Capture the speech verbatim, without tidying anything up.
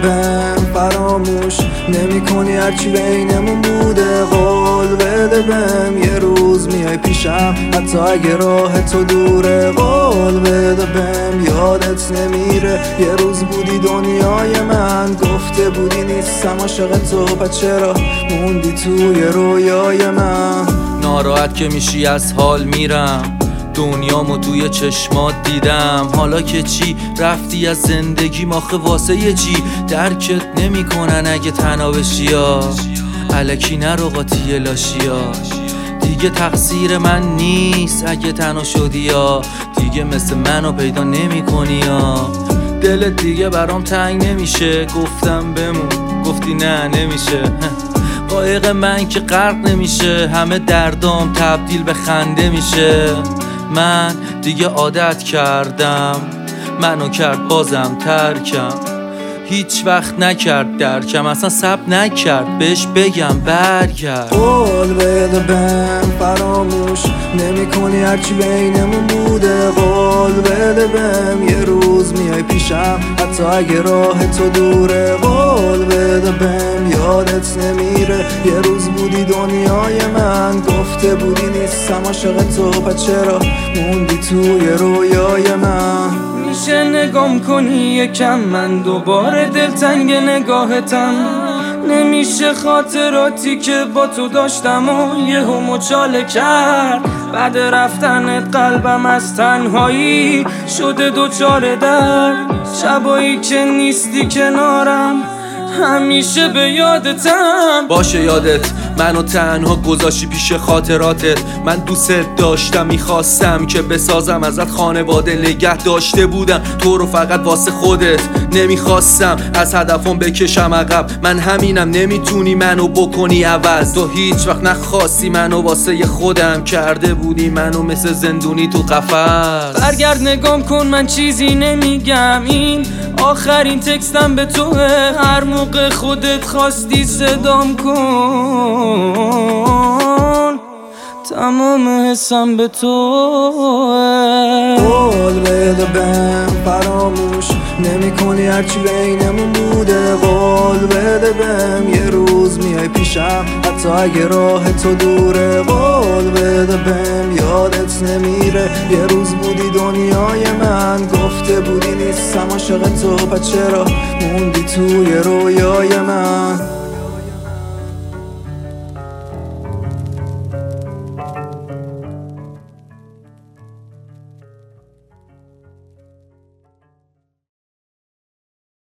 بهم فراموش نمی کنی هرچی بینمون بوده. قول بده بهم یه روز میای پیشم حتی اگه راه تو دوره. قول بده بهم یادت نمیره یه روز بودی دنیای من. گفته بودی نیستم عاشق تو پس چرا موندی توی رویای من. ناراحت که میشی از حال میرم، دنیامو توی چشمات دیدم. حالا که چی رفتی از زندگی ماخه واسه یه چی درکت نمی کنن اگه تنها بشی یا الکی نرو قاطی لاشیا. دیگه تقصیر من نیست اگه تنها شدی یا دیگه مثل منو پیدا نمی کنی یا دلت دیگه برام تنگ نمیشه. گفتم بمون گفتی نه نمیشه. قایق من که غرق نمیشه، همه دردام تبدیل به خنده میشه. من دیگه عادت کردم، منو کرد بازم ترکم. هیچ وقت نکرد درکم، اصلا صبر نکرد بهش بگم برگرد. قول بده بهم فراموش نمی کنی هرچی بینمون بوده. قول بده بهم یه روز میای پیشم حتی اگه راه تو دوره. قول بده بهم یادت نمیره یه روز بودی دنیای من. گفته بودی نیستم عاشق تو پس چرا موندی توی رویای من. میشه نگام کنی یکم من دوباره دلتنگ نگاهتم. نمیشه خاطراتی که با تو داشتم و یه هم مچاله کرد. بعد رفتنت قلبم از تنهایی شده دوچار درد. شبایی که نیستی کنارم همیشه به یادتم. باشه یادت منو تنها گذاشتی پیش خاطراتت. من دوست داشتم میخواستم که بسازم ازت خانواده. نگه داشته بودم تو رو فقط واسه خودت. نمیخواستم از هدفم بکشم عقب. من همینم نمیتونی منو بکنی عوض. تو هیچ وقت نخواستی منو واسه خودم. کرده بودی منو مثل زندونی تو قفس. برگرد نگام کن من چیزی نمیگم، این آخرین تکستم به توه. هر موقع خودت خواستی صدام کن، تمام حسم به توه. قول بده بهم فراموش نمی کنی هرچی بینمون بوده. قول بده بهم یه روز میای پیشم حتی اگه راه تو دوره. قول بده بهم یادت نمیره یه روز بودی دنیای من. گفته بودی نیستم عاشق تو پس چرا موندی توی رویای من.